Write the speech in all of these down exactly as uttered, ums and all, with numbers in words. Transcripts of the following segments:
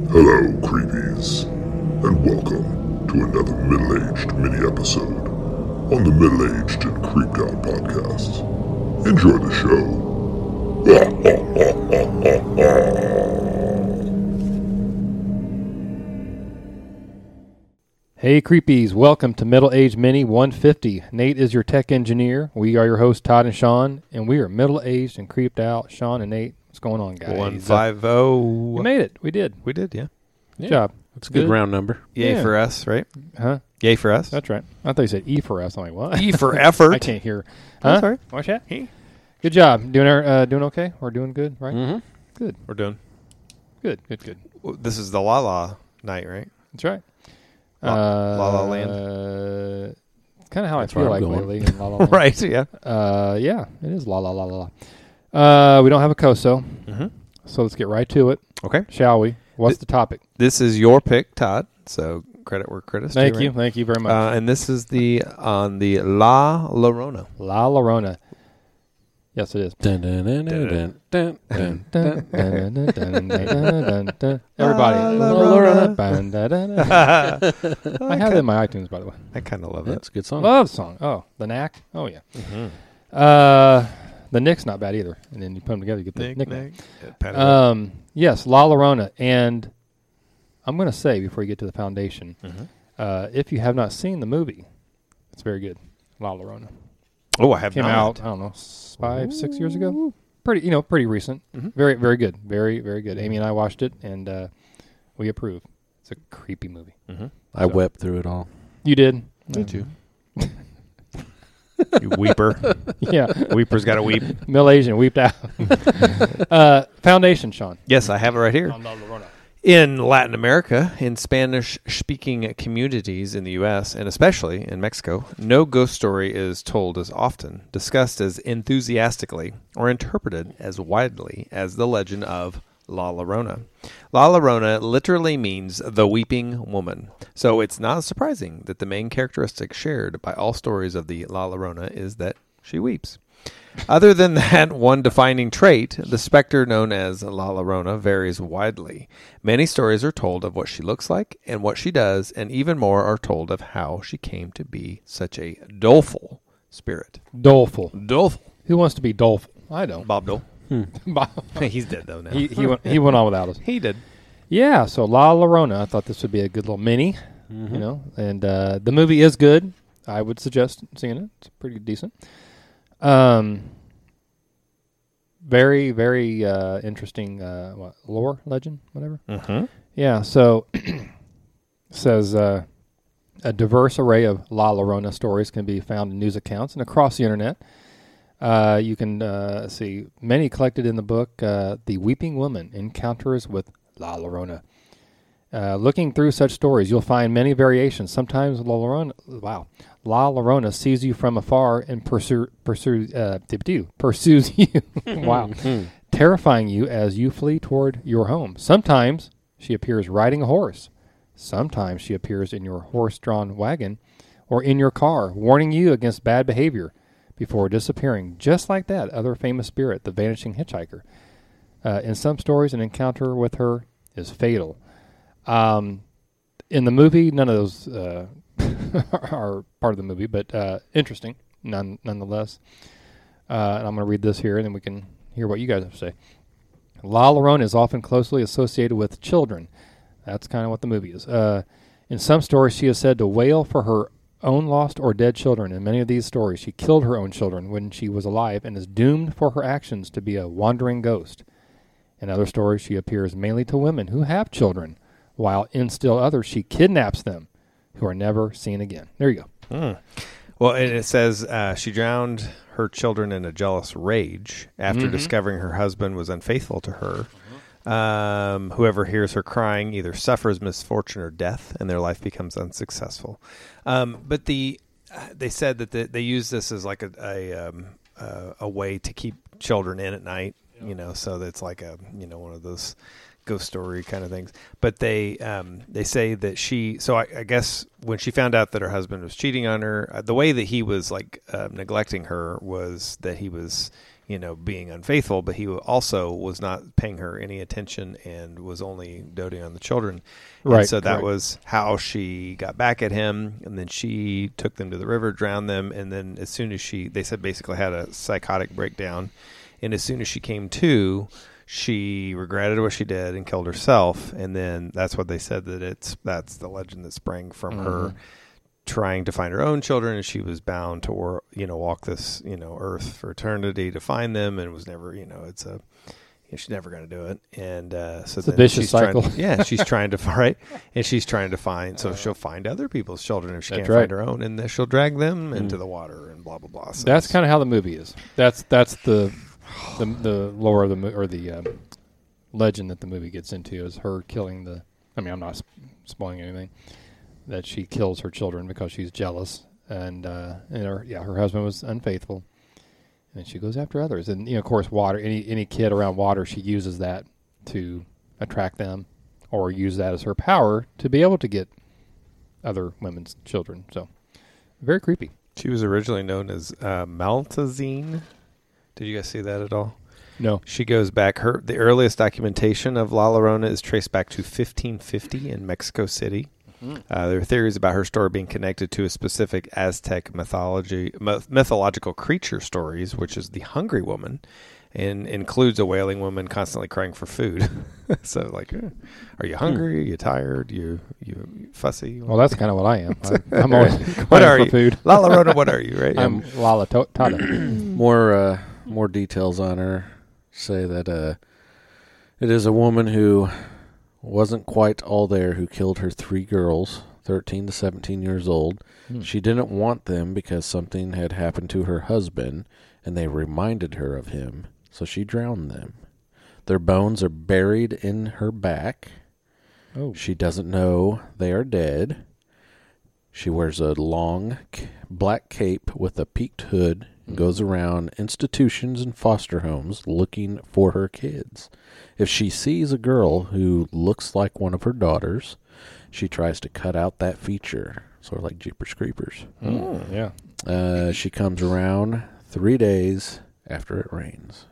Hello, creepies, and welcome to another middle-aged mini-episode on the Middle-Aged and Creeped Out podcast. Enjoy the show. Hey creepies, welcome to Middle Age Mini one fifty. Nate is your tech engineer. We are your hosts, Todd and Sean, and we are middle-aged and creeped out. Sean and Nate, what's going on, guys? one five zero. You made it. We did. We did, yeah. Good Yeah. job. That's a good, Good. round number. Yay Yeah. for us, right? Huh? Yay for us. That's right. I thought you said E for us. I'm like, what? E for effort. I can't hear. Oh, Huh? sorry. What's that? Hey. Good job. Doing uh, doing okay? We're doing good, right? Mm-hmm. Good. We're doing. Good. Good. Good. Well, this is the La La night, right? That's right. La- uh, La La Land. Uh, kind of how That's I feel where like I'm going. lately. In La La Land. Right, yeah. Uh, yeah, it is la la la la la. Uh, we don't have a C O S O, Mm-hmm. so let's get right to it, Okay. shall we? What's Th- the topic? This is your pick, Todd. So credit where credit's due, Thank right? you, thank you very much. Uh, and this is the on the La Llorona. La Llorona. Yes, it is. Dun, dun, dun, dun, dun, dun, dun, Dun, dun. dun, dun, dun, dun, dun, dun. Everybody. La La Llorona. Dun, dun, dun, dun. I have it in my iTunes, by the way. I kind of love That's it. a good song. Love the song. Oh, the Knack. Oh, yeah. Mm-hmm. Uh, the Nick's not bad either. And then you put them together, you get the Nick, nickname. Nick. Yeah, pat it up. Um, yes, La Llorona. And I'm going to say, before you get to the foundation, Mhm. uh, if you have not seen the movie, it's very good. La Llorona. Oh, I have Came not. out, I don't know, s- five, six years ago? Pretty, you know, pretty recent. Mhm. Very, very good. Very, very good. Amy and I watched it, and uh, we approve. It's a creepy movie. Mm-hmm. I So- wept through it all. You did? Did you? You weeper. Yeah. Weeper's got to weep. Middle Asian, weeped out. uh, foundation, Sean. Yes, I have it right here. On La Llorona. In Latin America, in Spanish-speaking communities in the U S, and especially in Mexico, no ghost story is told as often, discussed as enthusiastically, or interpreted as widely as the legend of La Llorona. La Llorona literally means the weeping woman, so it's not surprising that the main characteristic shared by all stories of the La Llorona is that she weeps. Other than that one defining trait, the specter known as La Llorona varies widely. Many stories are told of what she looks like and what she does, and even more are told of how she came to be such a doleful spirit. Doleful. Doleful. Who wants to be doleful? I don't. Bob Dole. Bob. He's dead, though, now. he, he, went, he went on without us. He did. Yeah, so La Llorona. I thought this would be a good little mini, Mm-hmm. you know, and uh, the movie is good. I would suggest seeing it. It's pretty decent. Um, very, very uh, interesting uh, what, lore, legend, whatever. Mm-hmm. Yeah, so says uh, a diverse array of La Llorona stories can be found in news accounts and across the internet. Uh, you can uh, see many collected in the book, uh, The Weeping Woman, Encounters with La Llorona. Uh, looking through such stories, you'll find many variations. Sometimes La Llorona, wow, La Llorona sees you from afar and pursue, pursue, uh, pursues you, wow, terrifying you as you flee toward your home. Sometimes she appears riding a horse. Sometimes she appears in your horse-drawn wagon or in your car, warning you against bad behavior before disappearing. Just like that other famous spirit, the vanishing hitchhiker. Uh, in some stories, an encounter with her is fatal. Um, in the movie, none of those uh, are part of the movie, but uh, interesting none, nonetheless. Uh, and I'm going to read this here, and then we can hear what you guys have to say. La Llorona is often closely associated with children. That's kind of what the movie is. Uh, in some stories, she is said to wail for her own lost or dead children. In many of these stories, she killed her own children when she was alive and is doomed for her actions to be a wandering ghost. In other stories, she appears mainly to women who have children, while in still others, she kidnaps them, who are never seen again. There you go. Mm. Well, and it says uh, she drowned her children in a jealous rage after Mm-hmm. discovering her husband was unfaithful to her. Um, whoever hears her crying either suffers misfortune or death, and their life becomes unsuccessful. Um, but the uh, they said that the, they use this as like a a, um, uh, a way to keep children in at night. You know, so that's like a you know one of those ghost story kind of things. But they um, they say that she. So I, I guess when she found out that her husband was cheating on her, uh, the way that he was like uh, neglecting her was that he was, you know, being unfaithful, but he also was not paying her any attention and was only doting on the children. Right. And so that correct. was how she got back at him. And then she took them to the river, drowned them. And then as soon as she, they said basically had a psychotic breakdown. And as soon as she came to, she regretted what she did and killed herself. And then that's what they said, that it's, that's the legend that sprang from Mhm. her trying to find her own children, and she was bound to, wor- you know, walk this, you know, earth for eternity to find them, and was never, you know, it's a, you know, she's never going to do it, and uh, so It's a then vicious she's trying- cycle. yeah, she's trying to right, and she's trying to find, so she'll find other people's children if she That's can't right. find her own, and then she'll drag them into Mm. the water and blah blah blah. So That's it's- kind of how the movie is. That's that's the the, the lore of the mo- or the um, legend that the movie gets into is her killing the. I mean, I'm not sp- spoiling anything. That she kills her children because she's jealous, and uh, and her yeah her husband was unfaithful, and she goes after others. And you know, of course, water. Any any kid around water, she uses that to attract them, or use that as her power to be able to get other women's children. So very creepy. she was originally known as uh, Maltazine. Did you guys see that at all? No. She goes back. Her the earliest documentation of La Llorona is traced back to fifteen fifty in Mexico City. Uh, there are theories about her story being connected to a specific Aztec mythology, myth- mythological creature stories, which is the Hungry Woman, and includes a wailing woman constantly crying for food. So, like, eh, are you hungry? Are you tired? You you fussy? Well, that's kind of what I am. I, I'm always What crying are for you? food. La Llorona, what are you? Right? I'm Lala to- Tada. More uh, more details on her say that uh, it is a woman who wasn't quite all there, who killed her three girls, thirteen to seventeen years old. Hmm. She didn't want them because something had happened to her husband, and they reminded her of him, so she drowned them. Their bones are buried in her back. Oh, She doesn't know they are dead. She wears a long c- black cape with a peaked hood and goes around institutions and foster homes looking for her kids. If she sees a girl who looks like one of her daughters, she tries to cut out that feature, sort of like Jeepers Creepers. Mm, yeah. Uh, she comes around three days after it rains.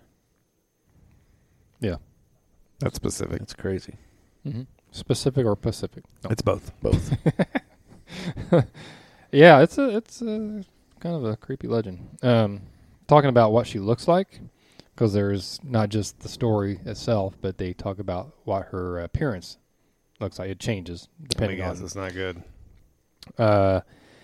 Yeah. That's specific. It's crazy. hmm Specific or Pacific? No. It's both. Both. Yeah, it's a it's a kind of a creepy legend. Um, talking about what she looks like, because there's not just the story itself, but they talk about what her appearance looks like. It changes I depending guess on. it's not good. Uh,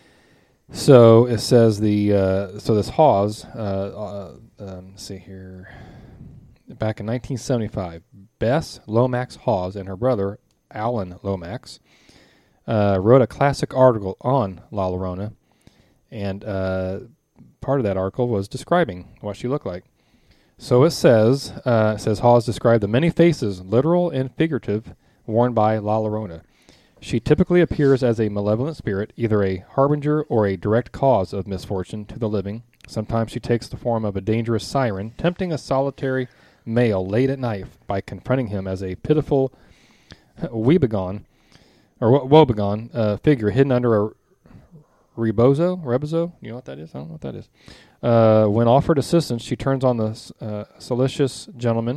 so it says the uh, so this Hawes. Uh, uh, um, let's see here. Back in nineteen seventy-five, Bess Lomax Hawes and her brother Alan Lomax uh, wrote a classic article on La Llorona, and uh, part of that article was describing what she looked like. So it says, uh, it says Hawes described the many faces, literal and figurative, worn by La Llorona. She typically appears as a malevolent spirit, either a harbinger or a direct cause of misfortune to the living. Sometimes she takes the form of a dangerous siren, tempting a solitary male late at night by confronting him as a pitiful weebegone, or wo- woebegone uh, figure hidden under a rebozo, rebozo. You know what that is? I don't know what that is. Uh, when offered assistance, she turns on the uh, salacious gentleman,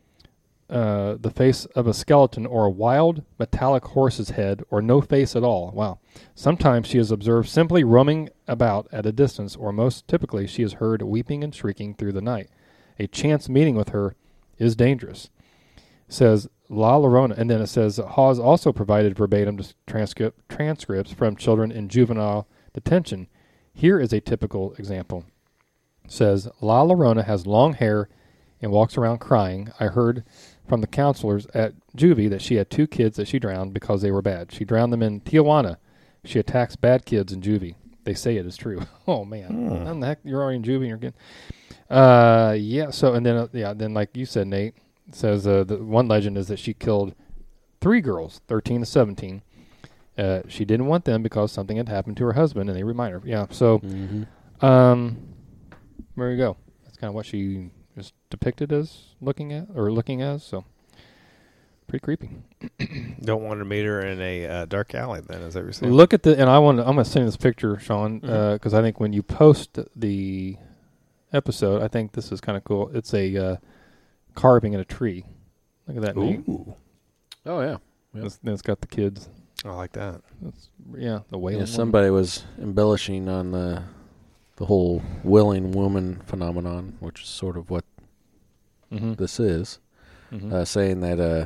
uh, the face of a skeleton or a wild metallic horse's head, or no face at all. Wow. Sometimes she is observed simply roaming about at a distance, or most typically she is heard weeping and shrieking through the night. A chance meeting with her is dangerous. Says La Llorona, and then it says Hawes also provided verbatim transcript, transcripts from children in juvenile detention. Here is a typical example. Says La Llorona has long hair and walks around crying. I heard from the counselors at juvie that she had two kids that she drowned because they were bad. She drowned them in Tijuana. She attacks bad kids in juvie. They say it is true. Oh man, Hmm. how the heck you're already in juvie and you're getting. Uh, yeah. So and then uh, yeah, then like you said, Nate, it says uh, the one legend is that she killed three girls, thirteen to seventeen. Uh, she didn't want them because something had happened to her husband, and they remind her. Yeah. So, Mm-hmm. um, there you go. That's kind of what she is depicted as looking at or looking as. So, pretty creepy. Don't want to meet her in a uh, dark alley. Then is that what you're saying? Look at the, and I want to, I'm going to send you this picture, Sean, Mhm. because I think when you post the episode, I think this is kind of cool. It's a uh, carving in a tree. Look at that. neat. Ooh, Oh yeah. Yep. It's, it's got the kids. I like that. It's, yeah, the wailing. Yeah, woman. somebody was embellishing on the the whole willing woman phenomenon, which is sort of what Mhm. this is, Mhm. uh, saying that uh,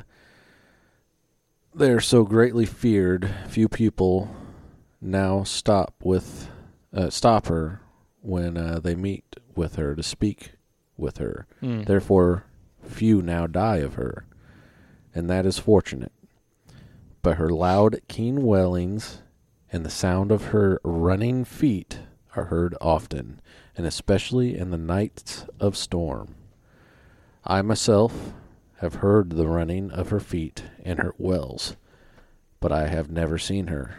they're so greatly feared, few people now stop with uh, stop her when uh, they meet with her to speak with her. Mm. Therefore, few now die of her, and that is fortunate. But her loud, keen wailings and the sound of her running feet are heard often, and especially in the nights of storm. I myself have heard the running of her feet and her wails, but I have never seen her.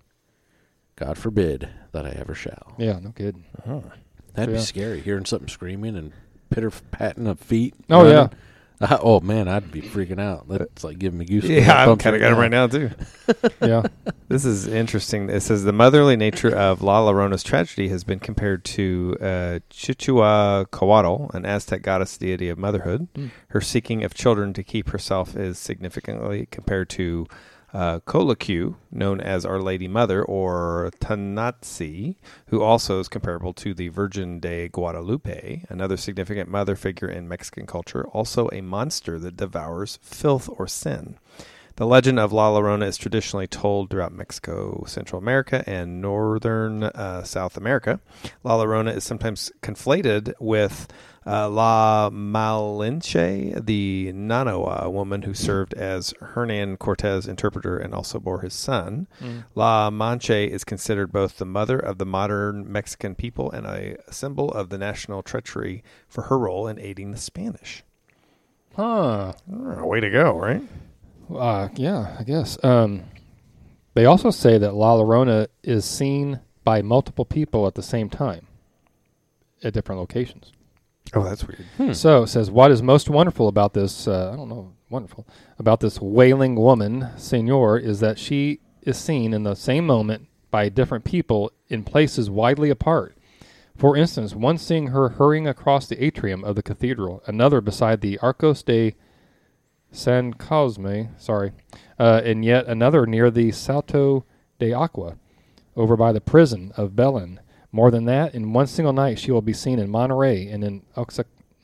God forbid that I ever shall. Yeah, no kidding. Uh-huh. That'd Yeah. be scary, hearing something screaming and pitter-patting of feet. Oh, running. yeah. Uh, oh, man, I'd be freaking out. That's like giving me goosebumps. Yeah, I've bumps kind of got it right now too. Yeah. This is interesting. It says the motherly nature of La Llorona's tragedy has been compared to uh, Chichihuacoatl, an Aztec goddess deity of motherhood. Mm. Her seeking of children to keep herself is significantly compared to uh, Colocu, known as Our Lady Mother, or Tanatsi, who also is comparable to the Virgin de Guadalupe, another significant mother figure in Mexican culture, also a monster that devours filth or sin. The legend of La Llorona is traditionally told throughout Mexico, Central America, and northern uh, South America. La Llorona is sometimes conflated with uh, La Malinche, the Nanoa woman who served as Hernan Cortez' interpreter and also bore his son. Mm. La Manche is considered both the mother of the modern Mexican people and a symbol of the national treachery for her role in aiding the Spanish. Huh. Oh, way to go, right? Uh, yeah, I guess. Um, they also say that La Llorona is seen by multiple people at the same time at different locations. Oh, that's weird. Hmm. So it says, what is most wonderful about this, uh, I don't know, wonderful, about this wailing woman, Senor, is that she is seen in the same moment by different people in places widely apart. For instance, one seeing her hurrying across the atrium of the cathedral, another beside the Arcos de San Cosme, sorry, uh, and yet another near the Salto de Agua, over by the prison of Belen. More than that, in one single night she will be seen in Monterey and in Oaxaca,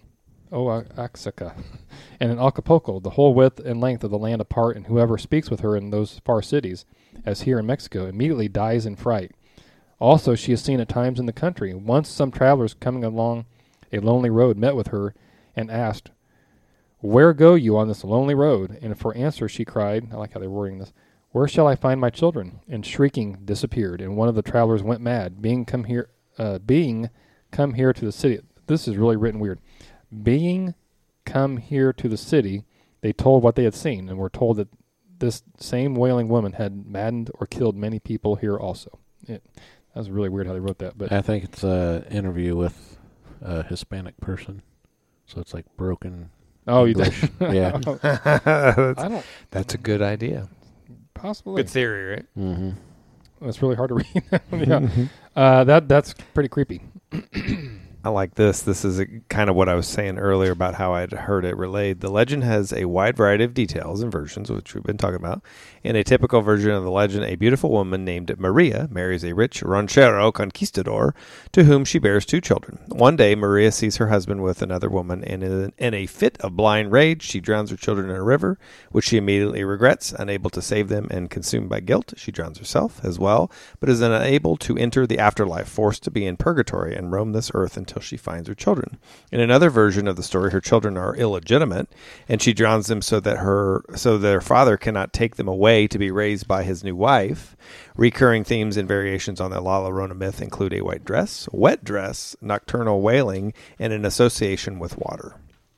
Oaxaca and in Acapulco, the whole width and length of the land apart, and whoever speaks with her in those far cities, as here in Mexico, immediately dies in fright. Also, she is seen at times in the country. Once some travelers coming along a lonely road met with her and asked, "Where go you on this lonely road?" And for answer she cried, I like how they're wording this, "Where shall I find my children?" And shrieking disappeared, and one of the travelers went mad, being come here, uh, being come here to the city. This is really written weird. Being come here to the city, they told what they had seen, and were told that this same wailing woman had maddened or killed many people here also. It, that was really weird how they wrote that, but I think it's an interview with a Hispanic person, so it's like broken. oh, you English. did? Yeah. that's, I don't that's a good idea. possibly. Good theory, right? Mm-hmm. It's really hard to read. Yeah, uh, that that's pretty creepy. I like this. This is a, kind of what I was saying earlier about how I'd heard it relayed. The legend has a wide variety of details and versions, which we've been talking about. In a typical version of the legend, a beautiful woman named Maria marries a rich ranchero conquistador to whom she bears two children. One day, Maria sees her husband with another woman, and in, in a fit of blind rage, she drowns her children in a river, which she immediately regrets. Unable to save them and consumed by guilt, she drowns herself as well, but is unable to enter the afterlife, forced to be in purgatory and roam this earth until she finds her children. In another version of the story, her children are illegitimate, and she drowns them so that her so their father cannot take them away to be raised by his new wife. Recurring themes and variations on the La Llorona myth include a white dress, wet dress, nocturnal wailing, and an association with water.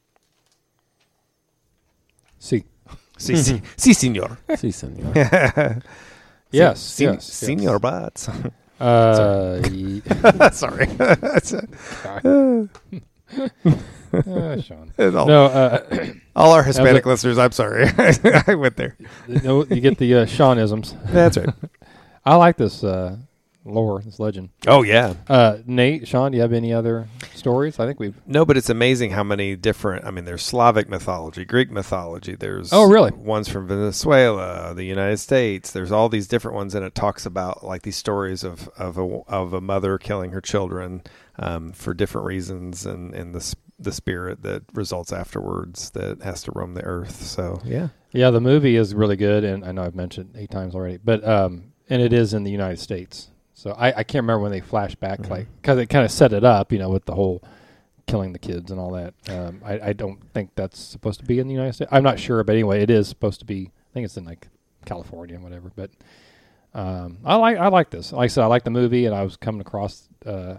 See, Si, si, si senor. Si, senor. yes, Si- yes, Senor yes. Butts. Uh, ye- Sorry. uh, Sean. all, No, uh, all our Hispanic a- listeners, I'm sorry. I went there. no, you get the uh, Seanisms. That's right. I like this uh, lore, this legend. Oh, yeah. Uh, Nate, Sean, do you have any other stories? I think we've... No, but it's amazing how many different, I mean, there's Slavic mythology, Greek mythology, there's Oh, really? ones from Venezuela, the United States, there's all these different ones, and it talks about like these stories of, of, a, of a mother killing her children um, for different reasons, and, and the, the spirit that results afterwards that has to roam the earth, so yeah. Yeah, the movie is really good, and I know I've mentioned it eight times already, but um, and it is in the United States. So I, I can't remember when they flash back, mm-hmm. like because it kind of set it up, you know, with the whole killing the kids and all that. Um, I, I don't think that's supposed to be in the United States. I'm not sure, but anyway, it is supposed to be. I think it's in like California and whatever. But um, I like I like this. Like I said, I like the movie, and I was coming across. Uh,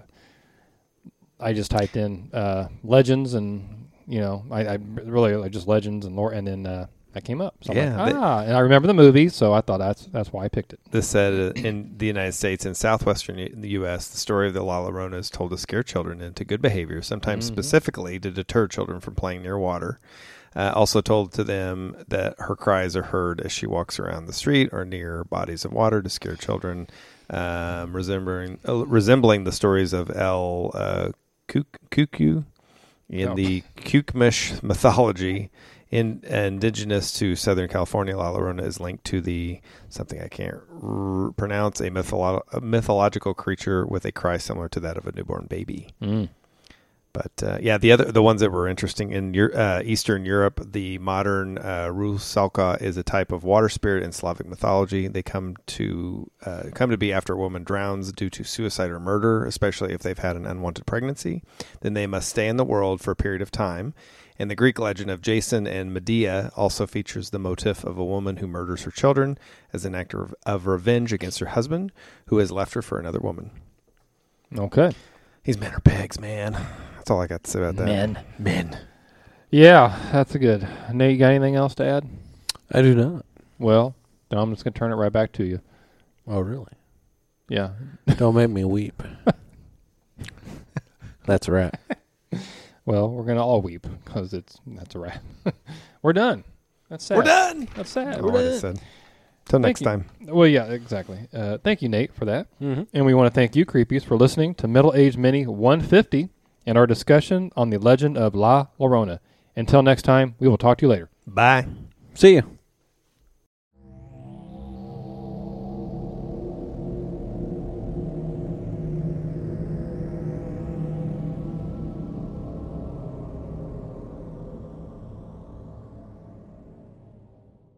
I just typed in uh, legends, and you know, I, I really like just legends and lore, and then. Uh, That came up. So yeah, like, ah, and I remember the movie, so I thought that's that's why I picked it. This said uh, in the United States and southwestern U- the U S, the story of the La Llorona is told to scare children into good behavior, sometimes mm-hmm. specifically to deter children from playing near water. Uh, also told to them that her cries are heard as she walks around the street or near bodies of water to scare children, um, resembling uh, resembling the stories of El uh, Cuckoo in oh. the Kukmish mythology. In, indigenous to Southern California, La Llorona is linked to the something I can't r- pronounce a, mytholo- a mythological creature with a cry similar to that of a newborn baby. Mm. But uh, yeah, the other the ones that were interesting in Euro- uh, Eastern Europe, the modern uh, Rusalka is a type of water spirit in Slavic mythology. They come to uh, come to be after a woman drowns due to suicide or murder, especially if they've had an unwanted pregnancy. Then they must stay in the world for a period of time. And the Greek legend of Jason and Medea also features the motif of a woman who murders her children as an act of, of revenge against her husband, who has left her for another woman. Okay. These men are pigs, man. That's all I got to say about that. Men. Men. Yeah, that's a good. Nate, you got anything else to add? I do not. Well, then I'm just going to turn it right back to you. Oh, really? Yeah. Don't make me weep. That's a wrap. Well, we're going to all weep because it's that's a wrap. We're done. That's sad. We're done. That's sad. We're done. Said. Till next you. time. Well, yeah, exactly. Uh, thank you, Nate, for that. Mm-hmm. And we want to thank you, Creepies, for listening to Middle Age Mini one fifty and our discussion on the legend of La Llorona. Until next time, we will talk to you later. Bye. See you.